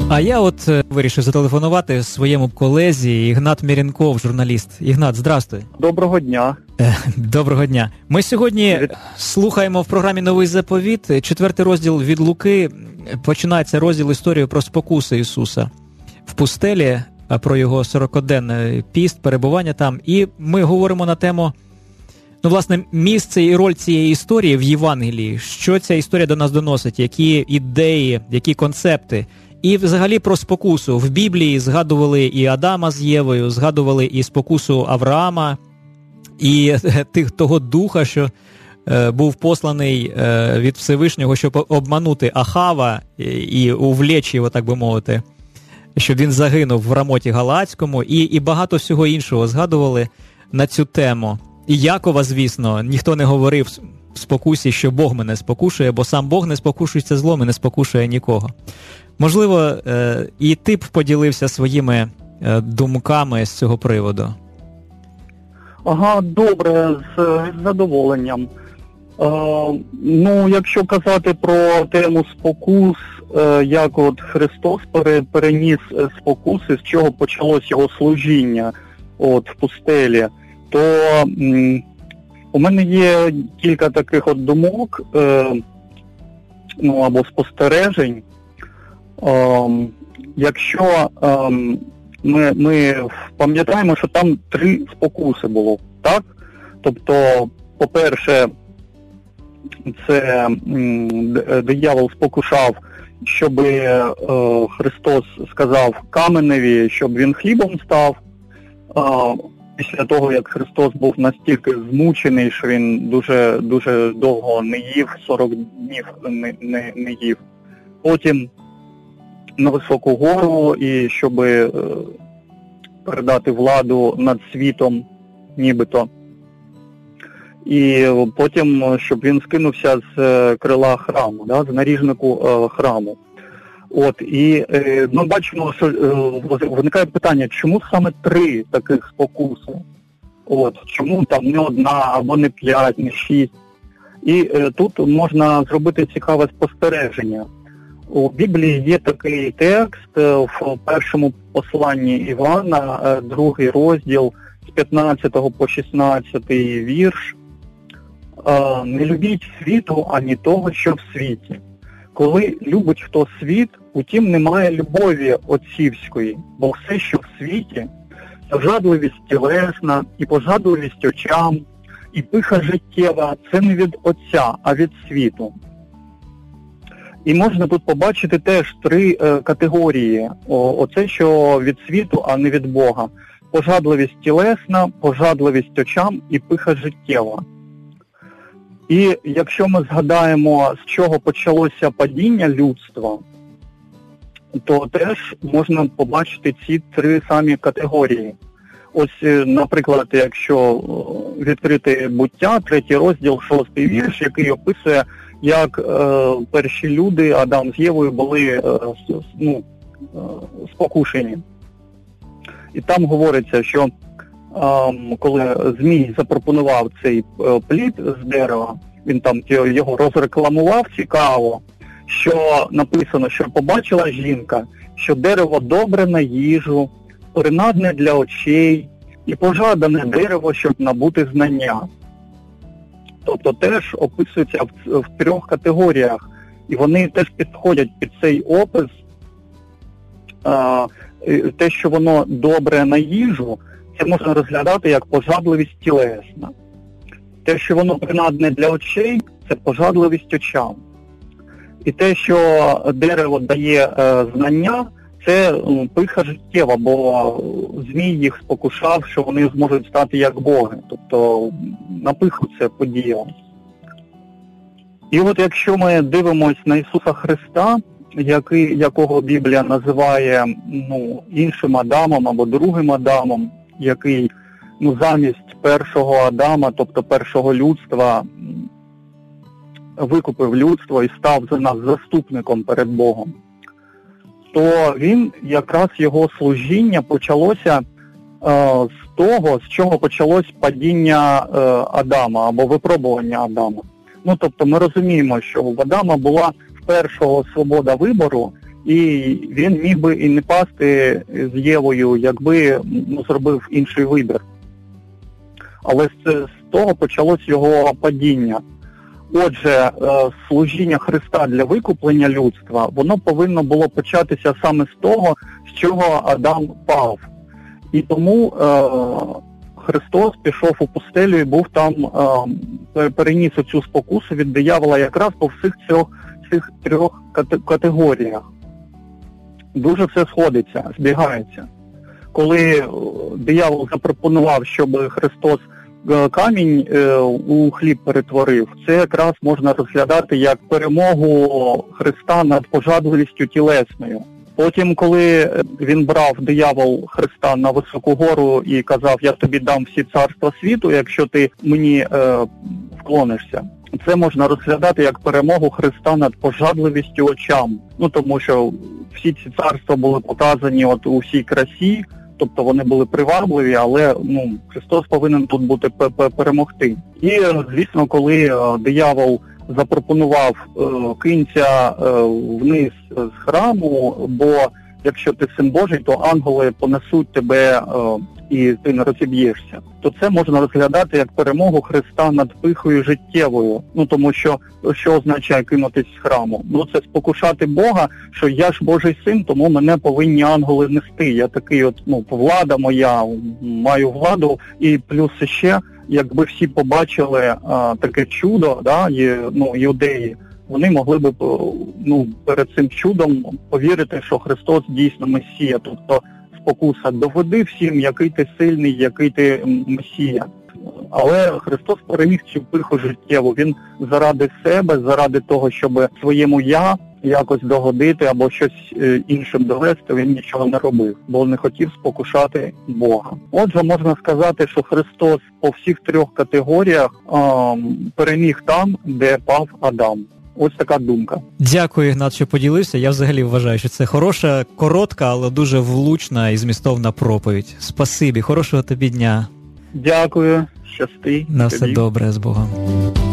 А я вирішив зателефонувати своєму колезі Ігнат Мірянков, журналіст. Ігнат, здрастуй. Доброго дня. Доброго дня. Ми сьогодні слухаємо в програмі «Новий заповіт». 4-й розділ від Луки. Починається розділ історії про спокуси Ісуса в пустелі, про його 40-денний піст, перебування там. І ми говоримо на тему, власне, місце і роль цієї історії в Євангелії. Що ця історія до нас доносить, які ідеї, які концепти. І взагалі про спокусу. В Біблії згадували і Адама з Євою, згадували і спокусу Авраама, і того духа, що був посланий від Всевишнього, щоб обманути Ахава і увлечь його, так би мовити, щоб він загинув в Рамоті Галацькому, і багато всього іншого згадували на цю тему. І Якова, звісно, ніхто не говорив в спокусі, що Бог мене спокушує, бо сам Бог не спокушується злом і не спокушує нікого. Можливо, і ти б поділився своїми думками з цього приводу. Ага, добре, з задоволенням. Якщо казати про тему спокус, як Христос переніс спокуси, з чого почалось його служіння в пустелі, то у мене є кілька таких думок, або спостережень. Якщо ми пам'ятаємо, що там 3 спокуси було, так? Тобто, по-перше, це диявол спокушав, щоб Христос сказав каменеві, щоб він хлібом став. Після того, як Христос був настільки змучений, що він дуже, дуже довго не їв, 40 днів не їв. Потім на високу гору, і щоб передати владу над світом, нібито. І потім, щоб він скинувся з крила храму, з наріжнику храму. І ми бачимо, що виникає питання, чому саме 3 таких спокуси? Чому там не 1, або не 5, не 6? І тут можна зробити цікаве спостереження. У Біблії є такий текст в першому посланні Івана, 2-й розділ, з 15 по 16 вірш. «Не любіть світу, ані того, що в світі. Коли любить хто світ, утім немає любові отцівської, бо все, що в світі, пожадливість тілесна, і пожадливість очам, і пиха життєва, це не від Отця, а від світу». І можна тут побачити теж 3 категорії. Оце, що від світу, а не від Бога. Пожадливість тілесна, пожадливість очам і пиха життєва. І якщо ми згадаємо, з чого почалося падіння людства, то теж можна побачити ці 3 самі категорії. Наприклад, якщо відкрити «Буття», 3-й розділ, 6-й вірш, який описує, як перші люди, Адам з Євою, були спокушені. І там говориться, що коли Змій запропонував цей плід з дерева, він там його розрекламував цікаво, що написано, що побачила жінка, що дерево добре на їжу, принадне для очей і пожадане дерево, щоб набути знання. Тобто теж описується в 3 категоріях, і вони теж підходять під цей опис. Те, що воно добре на їжу, це можна розглядати як пожадливість тілесна. Те, що воно принадне для очей, це пожадливість очам. І те, що дерево дає знання, це пиха життєва, бо Змій їх спокушав, що вони зможуть стати як боги. Тобто на пиху це подія. І якщо ми дивимося на Ісуса Христа, якого Біблія називає іншим Адамом або другим Адамом, який замість першого Адама, тобто першого людства, викупив людство і став за нас заступником перед Богом, то він, якраз його служіння почалося з того, з чого почалось падіння Адама або випробування Адама. Тобто ми розуміємо, що в Адама була в першого свобода вибору, І він міг би і не пасти з Євою, якби зробив інший вибір. Але з того почалось його падіння. Отже, служіння Христа для викуплення людства, воно повинно було початися саме з того, з чого Адам пав. І тому Христос пішов у пустелю і був там, переніс цю спокусу від диявола якраз по всіх цих трьох категоріях. Дуже все сходиться, збігається. Коли диявол запропонував, щоб Христос камінь у хліб перетворив, це якраз можна розглядати як перемогу Христа над пожадливістю тілесною. Потім, коли він брав, диявол, Христа на високу гору і казав, я тобі дам всі царства світу, якщо ти мені вклонишся, це можна розглядати як перемогу Христа над пожадливістю очам. Тому що всі ці царства були показані у всій красі, тобто вони були привабливі, але Христос повинен тут бути перемогти. І, звісно, коли диявол запропонував кинься вниз з храму, бо якщо ти син Божий, то ангели понесуть тебе і ти не розіб'єшся. То це можна розглядати як перемогу Христа над пихою життєвою. Тому що означає кинутись з храму? Це спокушати Бога, що я ж Божий син, тому мене повинні ангели нести. Я такий влада моя, маю владу, і плюс ще, якби всі побачили таке чудо, юдеї, вони могли б перед цим чудом повірити, що Христос дійсно Месія. Тобто спокуса, доведи всім, який ти сильний, який ти Месія. Але Христос переміг цю пиху життєву. Він заради себе, заради того, щоб своєму я якось догодити або щось іншим довести, він нічого не робив, бо не хотів спокушати Бога. Отже, можна сказати, що Христос по всіх трьох категоріях переміг там, де пав Адам. Ось така думка. Дякую, Ігнат, що поділився. Я взагалі вважаю, що це хороша, коротка, але дуже влучна і змістовна проповідь. Спасибі, хорошого тобі дня. Дякую, щасти. На все добре, з Богом.